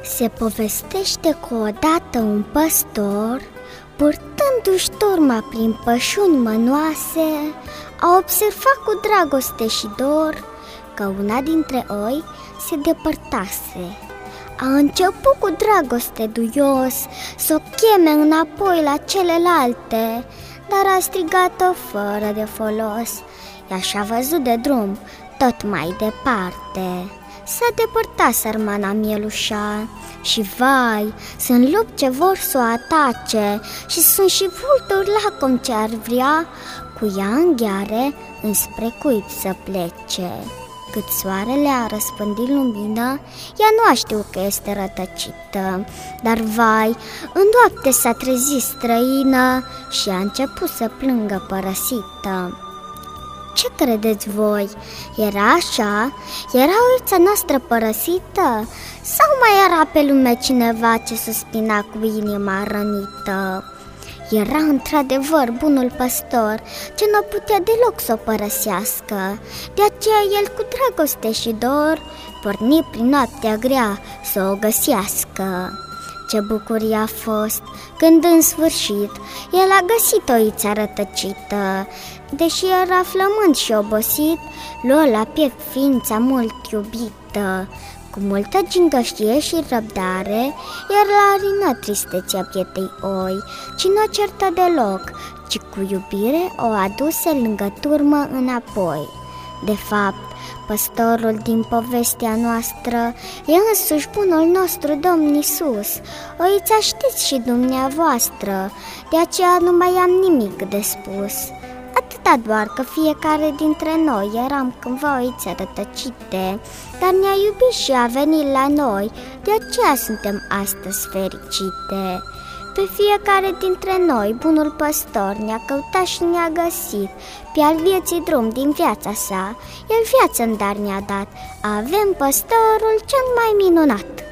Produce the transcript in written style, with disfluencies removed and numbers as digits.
Se povestește că odată un păstor, purtându-și turma prin pășuni mănoase, a observat cu dragoste și dor că una dintre oi se depărtase. A început cu dragoste duios să o cheme înapoi la celelalte, dar a strigat-o fără de folos. Ea și-a văzut de drum tot mai departe. S-a depărtat sărmana mielușa și vai, sunt lupi ce vor să o atace și sunt și vulturi lacom ce ar vrea cu ea în gheare înspre cuib să plece. Cât soarele a răspândit lumină, ea nu a știut că este rătăcită, dar vai, în noapte s-a trezit străină și a început să plângă părăsită. Ce credeți voi? Era așa? Era oița noastră părăsită? Sau mai era pe lume cineva ce suspina cu inima rănită? Era într-adevăr bunul păstor, ce nu putea deloc să o părăsească. De aceea el cu dragoste și dor porni prin noaptea grea să o găsească. Ce bucurie a fost când în sfârșit el a găsit oița rătăcită. Deși era flămând și obosit, luă la piept ființa mult iubită. Cu multă gingăștie și răbdare, iar la arină tristețea bietei oi, ci nu o certă deloc, ci cu iubire o aduse lângă turmă înapoi. De fapt, păstorul din povestea noastră e însuși bunul nostru Domn Iisus. Oița știți și dumneavoastră, de aceea nu mai am nimic de spus. Atâta doar că fiecare dintre noi eram cândva oițe rătăcite, dar ne-a iubit și a venit la noi, de aceea suntem astăzi fericite. Pe fiecare dintre noi, bunul păstor ne-a căutat și ne-a găsit, pe al vieții drum din viața sa, el viață în dar ne-a dat, avem păstorul cel mai minunat.